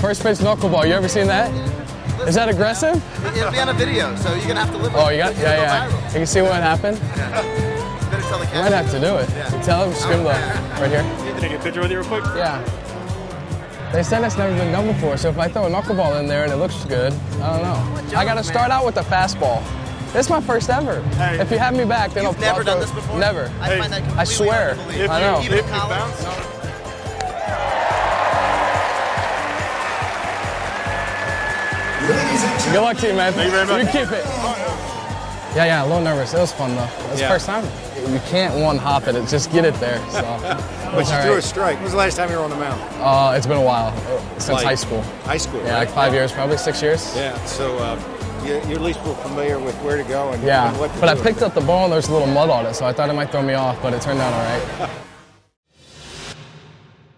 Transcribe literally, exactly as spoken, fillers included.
First pitch knuckleball. You ever seen that? Is that aggressive? It'll be on a video, so you're gonna have to live with it. Oh, you got? Yeah, yeah. Viral. You can see what happened. Yeah. Better tell the You might have to do it. Yeah. You tell him, just give him the right here. Can I take a picture with you real quick? Yeah. They said it's never been done before, so if I throw a knuckleball in there and it looks good, I don't know. I gotta start out with the fastball. This is my first ever. Hey. If you have me back, then You've I'll never I'll done throw- this before? Never. I Hey. find that I completely swear. hard to believe. If I you, know. Even if in you college? bounce, Good luck to you, man. Thank you very much. You keep it. Yeah, yeah, a little nervous. It was fun, though. It was Yeah. the first time. You can't one-hop it. Just get it there. So. But you All threw a right. strike. When was the last time you were on the mound? Uh, it's been a while. Since Like high school. High school, Yeah, right? like five years, probably six years. Yeah, so uh, you, you at least were familiar with where to go and, Yeah, and what to but do. I picked up the ball and there's a little mud on it, so I thought it might throw me off, but it turned out all right.